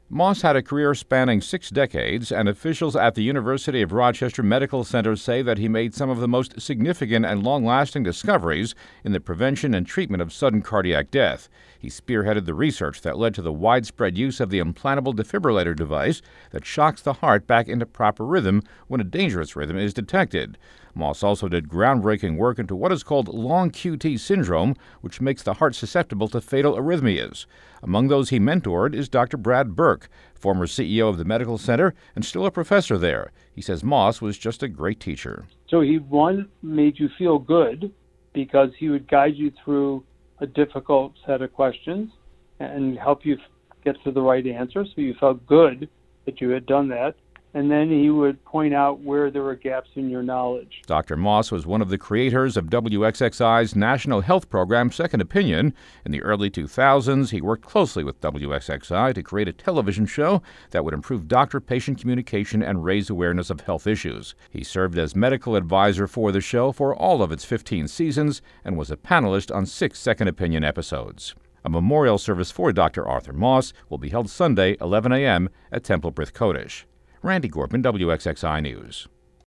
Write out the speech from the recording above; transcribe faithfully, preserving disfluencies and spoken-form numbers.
Moss had a career spanning six decades, and officials at the University of Rochester Medical Center say that he made some of the most significant and long-lasting discoveries in the prevention and treatment of sudden cardiac death. He spearheaded the research that led to the widespread use of the implantable defibrillator device that shocks the heart back into proper rhythm when a dangerous rhythm is detected. Moss also did groundbreaking work into what is called long Q T syndrome, which makes the heart susceptible to fatal arrhythmias. Among those he mentored is Doctor Brad Burke, former C E O of the medical center and still a professor there. He says Moss was just a great teacher. So he, one, made you feel good because he would guide you through a difficult set of questions and help you get to the right answer, so you felt good that you had done that. And then he would point out where there were gaps in your knowledge. Doctor Moss was one of the creators of W X X I's national health program, Second Opinion. In the early two thousands, he worked closely with W X X I to create a television show that would improve doctor-patient communication and raise awareness of health issues. He served as medical advisor for the show for all of its fifteen seasons and was a panelist on six Second Opinion episodes. A memorial service for Doctor Arthur Moss will be held Sunday, eleven a.m. at Temple Brith Kodesh. Randy Gorman, W X X I News.